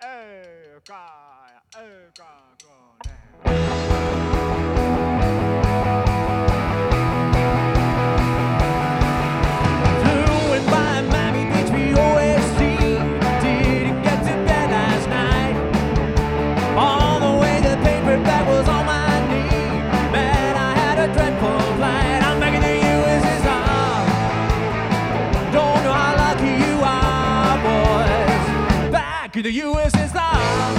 Flew by Miami Beach, VOSC. Didn't get to bed last night. On the way, the paperback was on my knee. Man, I had a dreadful flight. I'm back in the USSR. Don't know how lucky you are, boys. Back in the USSR.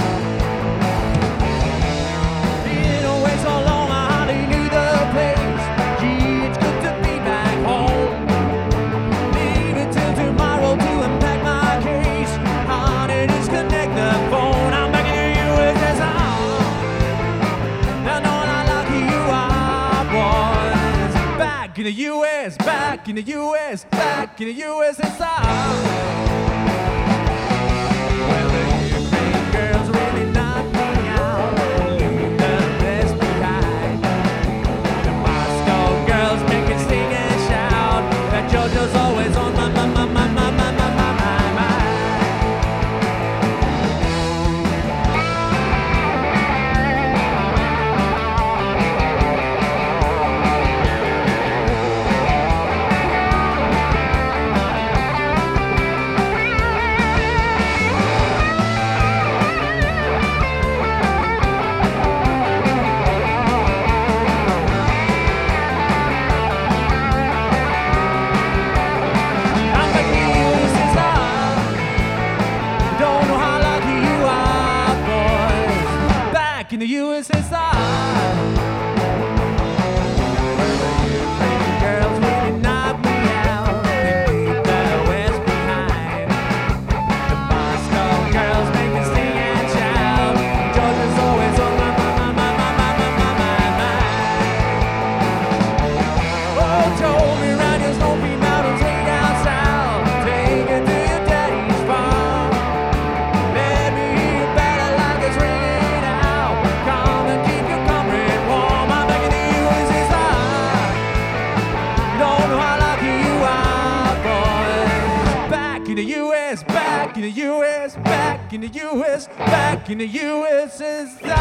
Been away so long, I hardly knew the place. Gee, it's good to be back home. Leave it till tomorrow to unpack my case. Honey, disconnect the phone. I'm back in the USSR. Now know how lucky you are, boys. Back in the US, back in the US, back in the USSR. Well, the Ukraine girls really knocked me out. Leave the rest behind. The Moscow girls make it sing and shout. That JoJo's always on my mind. I'm back in the USSR. Don't know how lucky you are, boys. Back in the USSR. Ukrainian girls really knocked me out. They leave the West behind. The Moscow girls make it sing and shout. Georgia's always on my mind. Oh, told me round your Snowy Mountains way down south. Take it to your daddy's farm. Let me hear your battle like it's raining out. Come and keep your comrade warm. I'm back in the USSR. Don't know how lucky you are, boys. Back in the US, back in the US, back in the US, back in the USSR.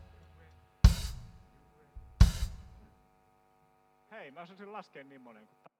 Hei, mä osasin laskea niin monen.